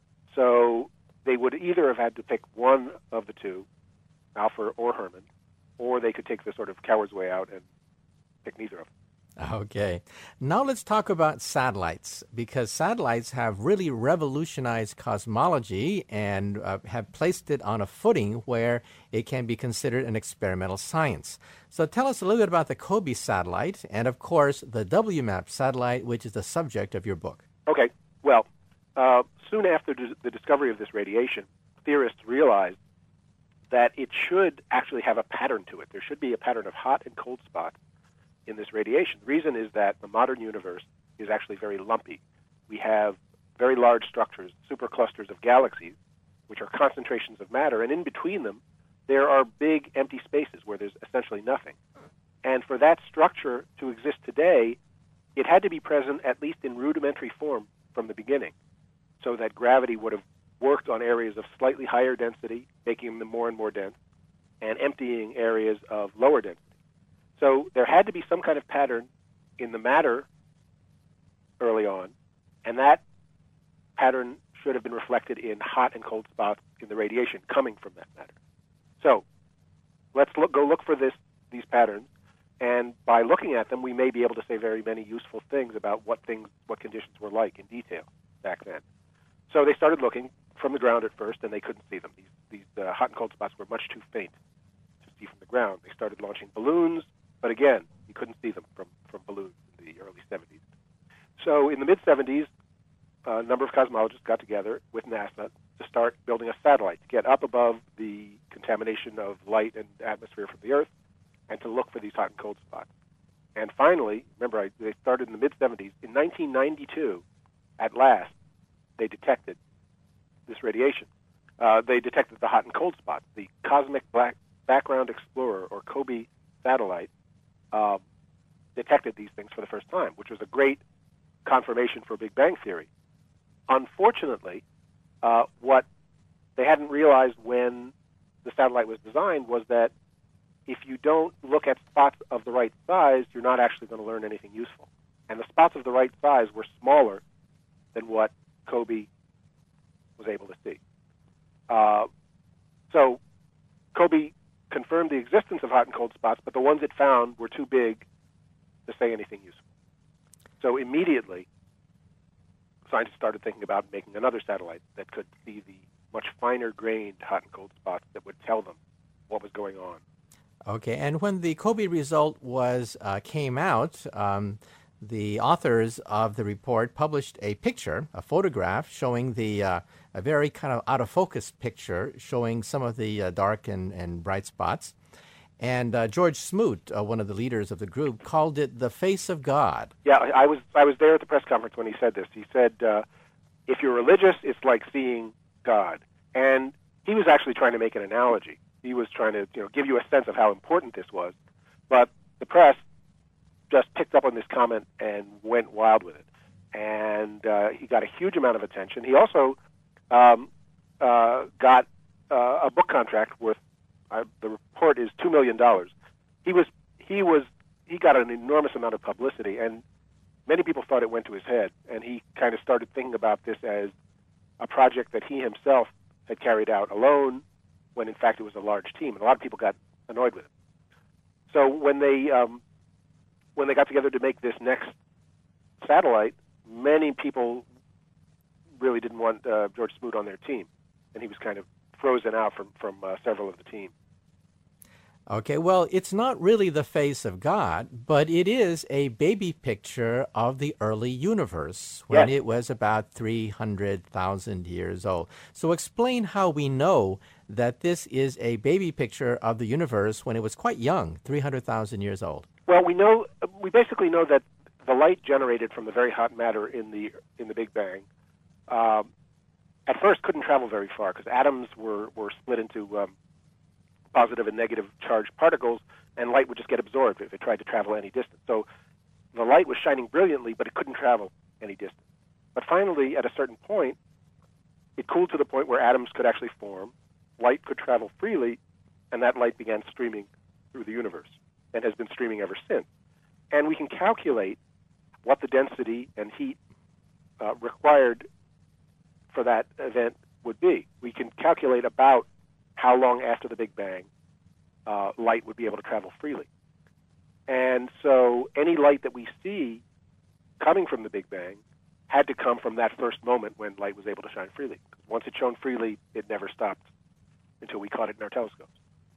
So they would either have had to pick one of the two, Alpher or Herman, or they could take the sort of coward's way out and pick neither of them. Okay. Now let's talk about satellites, because satellites have really revolutionized cosmology and uh, have placed it on a footing where it can be considered an experimental science. So tell us a little bit about the COBE satellite and, of course, the W MAP satellite, which is the subject of your book. Okay. Well, uh, soon after the discovery of this radiation, theorists realized that it should actually have a pattern to it. There should be a pattern of hot and cold spots in this radiation. The reason is that the modern universe is actually very lumpy. We have very large structures, superclusters of galaxies, which are concentrations of matter, and in between them, there are big empty spaces where there's essentially nothing. And for that structure to exist today, it had to be present at least in rudimentary form from the beginning, so that gravity would have worked on areas of slightly higher density, making them more and more dense, and emptying areas of lower density. So there had to be some kind of pattern in the matter early on, and that pattern should have been reflected in hot and cold spots in the radiation coming from that matter. So let's look, go look for this, these patterns, and by looking at them, we may be able to say very many useful things about what things, what conditions were like in detail back then. So they started looking from the ground at first, and they couldn't see them. These, these uh, hot and cold spots were much too faint to see from the ground. They started launching balloons, but again, you couldn't see them from, from balloons in the early seventies. So in the mid-seventies, a number of cosmologists got together with NASA to start building a satellite to get up above the contamination of light and atmosphere from the Earth and to look for these hot and cold spots. And finally, remember, I, they started in the mid seventies. In nineteen ninety-two, at last, they detected this radiation. Uh, they detected the hot and cold spots. The Cosmic Black Background Explorer, or COBE satellite, uh, detected these things for the first time, which was a great confirmation for Big Bang Theory. Unfortunately, uh, what they hadn't realized when the satellite was designed was that if you don't look at spots of the right size, you're not actually going to learn anything useful. And the spots of the right size were smaller than what COBE was able to see. Uh, so COBE confirmed the existence of hot and cold spots, but the ones it found were too big to say anything useful. So immediately, scientists started thinking about making another satellite that could see the much finer-grained hot and cold spots that would tell them what was going on. Okay, and when the COBE result was uh, came out, um, the authors of the report published a picture, a photograph, showing the uh, a very kind of out-of-focus picture showing some of the uh, dark and, and bright spots. And uh, George Smoot, uh, one of the leaders of the group, called it the face of God. Yeah, I was I was there at the press conference when he said this. He said, uh, if you're religious, it's like seeing God. And he was actually trying to make an analogy. He was trying to you know, give you a sense of how important this was. But the press just picked up on this comment and went wild with it. And uh, he got a huge amount of attention. He also um, uh, got uh, a book contract worth, uh, the report is two million dollars. He was, he was, he got an enormous amount of publicity, and many people thought it went to his head. And he kind of started thinking about this as a project that he himself had carried out alone, when in fact it was a large team, and a lot of people got annoyed with it. So when they um, when they got together to make this next satellite, many people really didn't want uh, George Smoot on their team, and he was kind of frozen out from from uh, several of the team. Okay, well, it's not really the face of God, but it is a baby picture of the early universe when Yes. it was about three hundred thousand years old. So explain how we know that this is a baby picture of the universe when it was quite young, three hundred thousand years old. Well, we know we basically know that the light generated from the very hot matter in the in the Big Bang um, at first couldn't travel very far because atoms were were split into um, positive and negative charged particles, and light would just get absorbed if it tried to travel any distance. So the light was shining brilliantly, but it couldn't travel any distance. But finally, at a certain point, it cooled to the point where atoms could actually form, light could travel freely, and that light began streaming through the universe and has been streaming ever since. And we can calculate what the density and heat uh, required for that event would be. We can calculate about how long after the Big Bang uh, light would be able to travel freely. And so any light that we see coming from the Big Bang had to come from that first moment when light was able to shine freely. Once it shone freely, it never stopped until we caught it in our telescopes.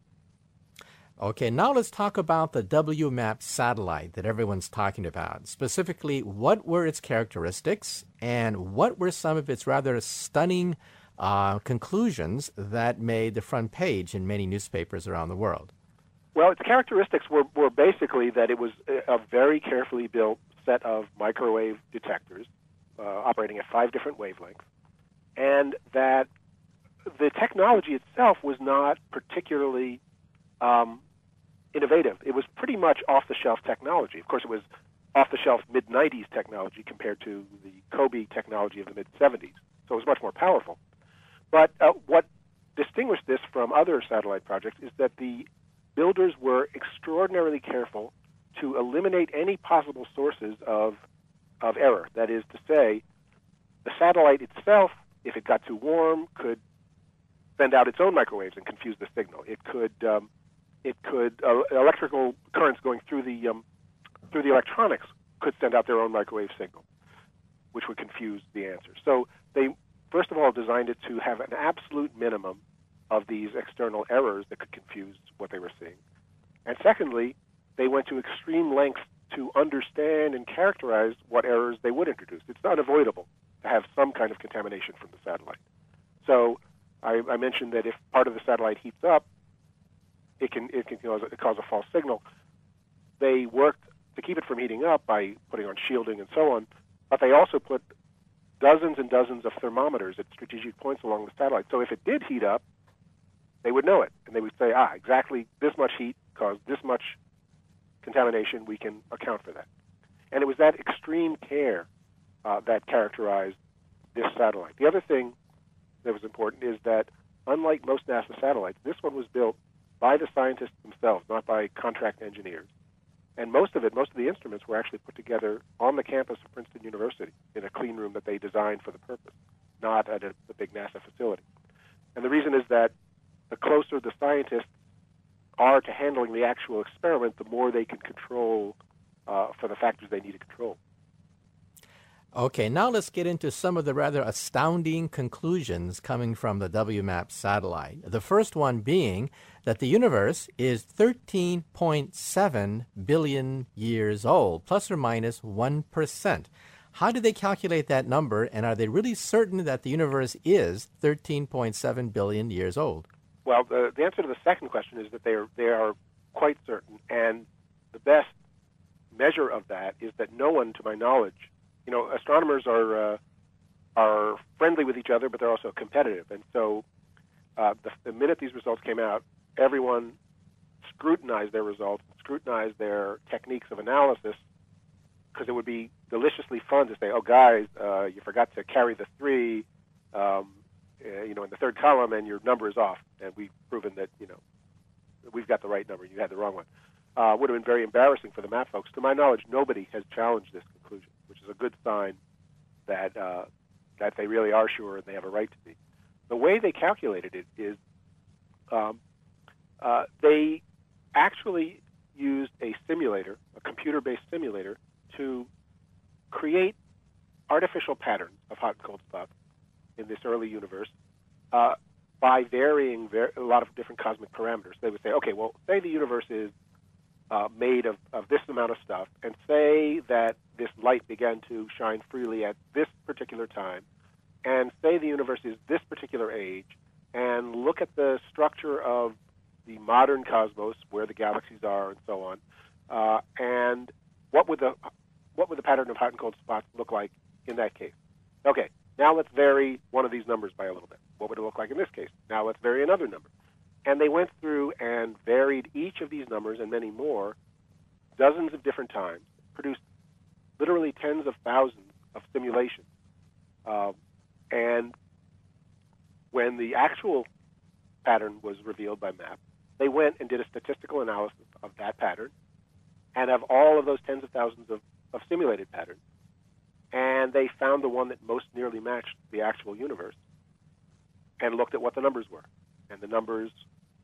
Okay, now let's talk about the W MAP satellite that everyone's talking about. Specifically, what were its characteristics and what were some of its rather stunning uh, conclusions that made the front page in many newspapers around the world? Well, its characteristics were, were basically that it was a, a very carefully built set of microwave detectors uh, operating at five different wavelengths, and that the technology itself was not particularly um, innovative. It was pretty much off-the-shelf technology. Of course, it was off-the-shelf mid nineties technology compared to the COBE technology of the mid seventies, so it was much more powerful. But uh, what distinguished this from other satellite projects is that the builders were extraordinarily careful to eliminate any possible sources of, of error. That is to say, the satellite itself, if it got too warm, could send out its own microwaves and confuse the signal. It could, um, it could uh, electrical currents going through the um, through the electronics could send out their own microwave signal, which would confuse the answer. So they first of all designed it to have an absolute minimum of these external errors that could confuse what they were seeing. And secondly, they went to extreme lengths to understand and characterize what errors they would introduce. It's unavoidable to have some kind of contamination from the satellite. So I, I mentioned that if part of the satellite heats up, it can it can cause, it cause a false signal. They worked to keep it from heating up by putting on shielding and so on, but they also put dozens and dozens of thermometers at strategic points along the satellite. So if it did heat up, they would know it, and they would say, ah, exactly this much heat caused this much contamination, we can account for that. And it was that extreme care uh, that characterized this satellite. The other thing that was important is that, unlike most NASA satellites, this one was built by the scientists themselves, not by contract engineers. And most of it, most of the instruments were actually put together on the campus of Princeton University in a clean room that they designed for the purpose, not at a, a big NASA facility. And the reason is that the closer the scientists are to handling the actual experiment, the more they can control uh, for the factors they need to control. Okay, now let's get into some of the rather astounding conclusions coming from the W MAP satellite. The first one being that the universe is thirteen point seven billion years old, plus or minus one percent. How did they calculate that number, and are they really certain that the universe is thirteen point seven billion years old? Well, the, the answer to the second question is that they are, they are quite certain, and the best measure of that is that no one, to my knowledge, you know, astronomers are uh, are friendly with each other, but they're also competitive. And so uh, the, the minute these results came out, everyone scrutinized their results, scrutinized their techniques of analysis, because it would be deliciously fun to say, oh, guys, uh, you forgot to carry the three, um, uh, you know, in the third column, and your number is off. And we've proven that, you know, we've got the right number, you had the wrong one. Uh, would have been very embarrassing for the math folks. To my knowledge, nobody has challenged this conclusion, which is a good sign that uh, that they really are sure and they have a right to be. The way they calculated it is um, uh, they actually used a simulator, a computer-based simulator, to create artificial patterns of hot and cold spots in this early universe uh, by varying ver- a lot of different cosmic parameters. They would say, okay, well, say the universe is Uh, made of, of this amount of stuff, and say that this light began to shine freely at this particular time, and say the universe is this particular age, and look at the structure of the modern cosmos, where the galaxies are, and so on, uh, and what would the what would the pattern of hot and cold spots look like in that case? Okay, now let's vary one of these numbers by a little bit. What would it look like in this case? Now let's vary another number. And they went through and varied each of these numbers and many more, dozens of different times, produced literally tens of thousands of simulations. Uh, and when the actual pattern was revealed by MAP, they went and did a statistical analysis of that pattern and of all of those tens of thousands of, of simulated patterns. And they found the one that most nearly matched the actual universe and looked at what the numbers were. And the numbers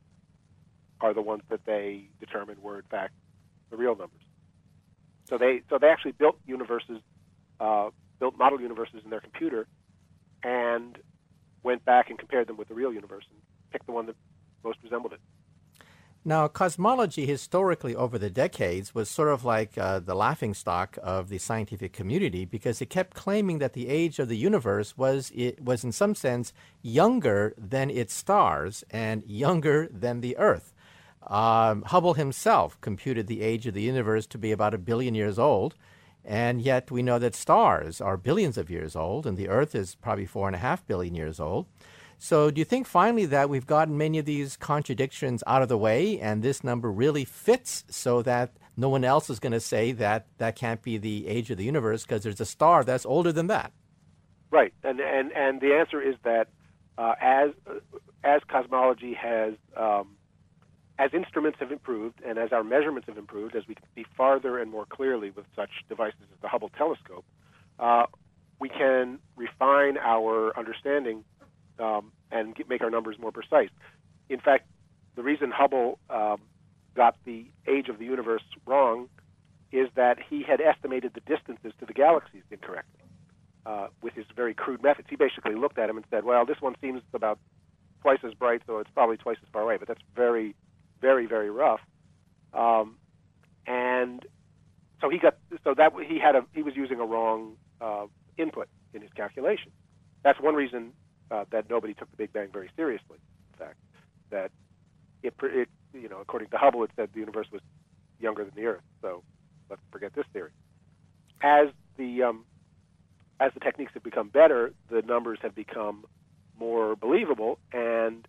are the ones that they determined were, in fact, the real numbers. So they so they actually built universes, uh, built model universes in their computer, and went back and compared them with the real universe and picked the one that most resembled it. Now, cosmology historically over the decades was sort of like uh, the laughingstock of the scientific community because it kept claiming that the age of the universe was it was in some sense younger than its stars and younger than the Earth. Um, Hubble himself computed the age of the universe to be about a billion years old, and yet we know that stars are billions of years old, and the Earth is probably four and a half billion years old. So do you think finally that we've gotten many of these contradictions out of the way and this number really fits so that no one else is going to say that that can't be the age of the universe because there's a star that's older than that? Right. And and, and the answer is that uh, as as cosmology has, um, as instruments have improved and as our measurements have improved, as we can see farther and more clearly with such devices as the Hubble telescope, uh, we can refine our understanding Um, and get, make our numbers more precise. In fact, the reason Hubble um, got the age of the universe wrong is that he had estimated the distances to the galaxies incorrectly uh, with his very crude methods. He basically looked at them and said, well, this one seems about twice as bright, so it's probably twice as far away, but that's very, very, very rough. Um, and so he got so that he had a he was using a wrong uh, input in his calculation. That's one reason uh, that nobody took the Big Bang very seriously. In fact, that it, it, you know, according to Hubble, it said the universe was younger than the Earth. So let's forget this theory. As the um, as the techniques have become better, the numbers have become more believable, and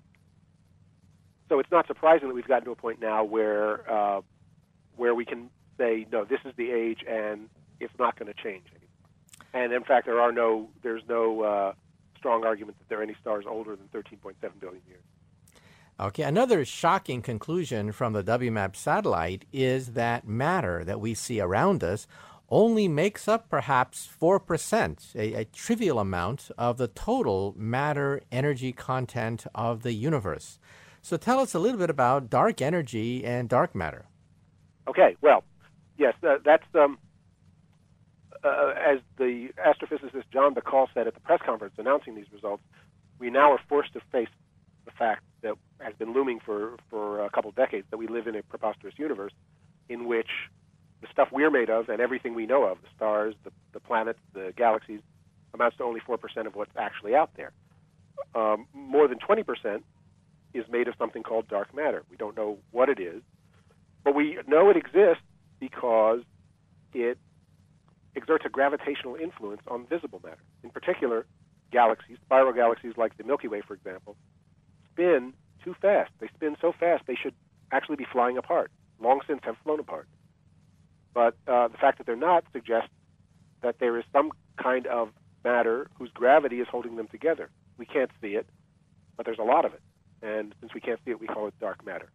so it's not surprising that we've gotten to a point now where uh, where we can say, no, this is the age, and it's not going to change anymore. And in fact, there are no there's no uh, strong argument that there are any stars older than thirteen point seven billion years. Okay, another shocking conclusion from the W MAP satellite is that matter that we see around us only makes up perhaps four percent, a, a trivial amount of the total matter energy content of the universe. So tell us a little bit about dark energy and dark matter. Okay, well, yes, uh, that's, um, uh, as the astrophysicist John Bacall said at the press conference announcing these results, we now are forced to face the fact that has been looming for, for a couple of decades, that we live in a preposterous universe in which the stuff we're made of and everything we know of, the stars, the, the planets, the galaxies, amounts to only four percent of what's actually out there. Um, more than twenty percent is made of something called dark matter. We don't know what it is, but we know it exists because it exerts a gravitational influence on visible matter. In particular, galaxies, spiral galaxies like the Milky Way, for example, spin too fast. They spin so fast they should actually be flying apart, long since have flown apart. But uh, the fact that they're not suggests that there is some kind of matter whose gravity is holding them together. We can't see it, but there's a lot of it. And since we can't see it, we call it dark matter.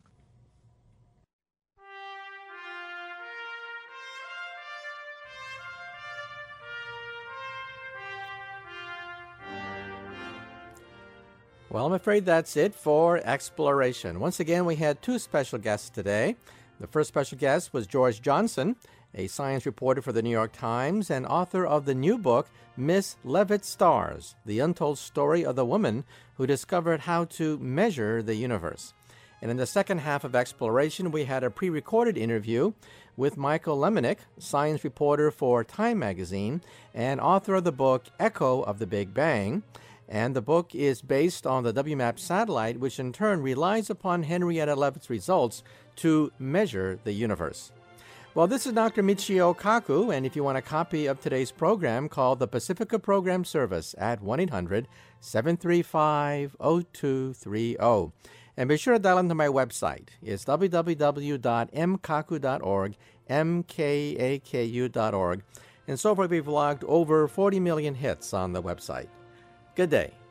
Well, I'm afraid that's it for Exploration. Once again, we had two special guests today. The first special guest was George Johnson, a science reporter for the New York Times and author of the new book, Miss Leavitt Stars, the untold story of the woman who discovered how to measure the universe. And in the second half of Exploration, we had a pre-recorded interview with Michael Lemonick, science reporter for Time magazine and author of the book Echo of the Big Bang. And the book is based on the W MAP satellite, which in turn relies upon Henrietta Leavitt's results to measure the universe. Well, this is Doctor Michio Kaku, and if you want a copy of today's program, call the Pacifica Program Service at one eight hundred, seven three five, zero two three zero. And be sure to dial into my website. It's w w w dot m kaku dot org, m k a k u dot org. And so far, we've logged over forty million hits on the website. Good day.